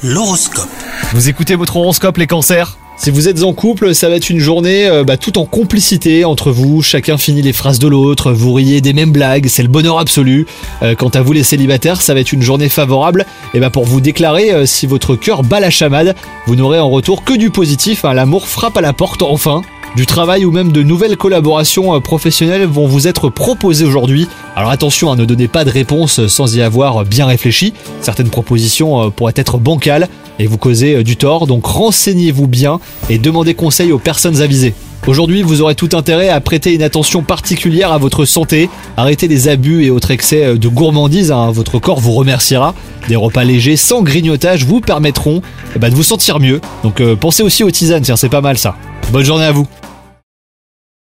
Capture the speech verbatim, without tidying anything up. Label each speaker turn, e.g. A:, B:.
A: L'horoscope.
B: Vous écoutez votre horoscope les cancers ? Si vous êtes en couple, ça va être une journée euh, bah, tout en complicité entre vous, chacun finit les phrases de l'autre, vous riez des mêmes blagues, c'est le bonheur absolu. Euh, quant à vous les célibataires, ça va être une journée favorable et bah, pour vous déclarer euh, si votre cœur bat la chamade, vous n'aurez en retour que du positif, hein, l'amour frappe à la porte enfin. Du travail ou même de nouvelles collaborations professionnelles vont vous être proposées aujourd'hui. Alors attention, hein, ne donnez pas de réponse sans y avoir bien réfléchi. Certaines propositions pourraient être bancales et vous causer du tort, donc renseignez-vous bien et demandez conseil aux personnes avisées. Aujourd'hui, vous aurez tout intérêt à prêter une attention particulière à votre santé. Arrêtez les abus et autres excès de gourmandise, hein, votre corps vous remerciera. Des repas légers sans grignotage vous permettront bah, de vous sentir mieux. Donc euh, pensez aussi aux tisanes, tiens, c'est pas mal ça. Bonne journée à vous.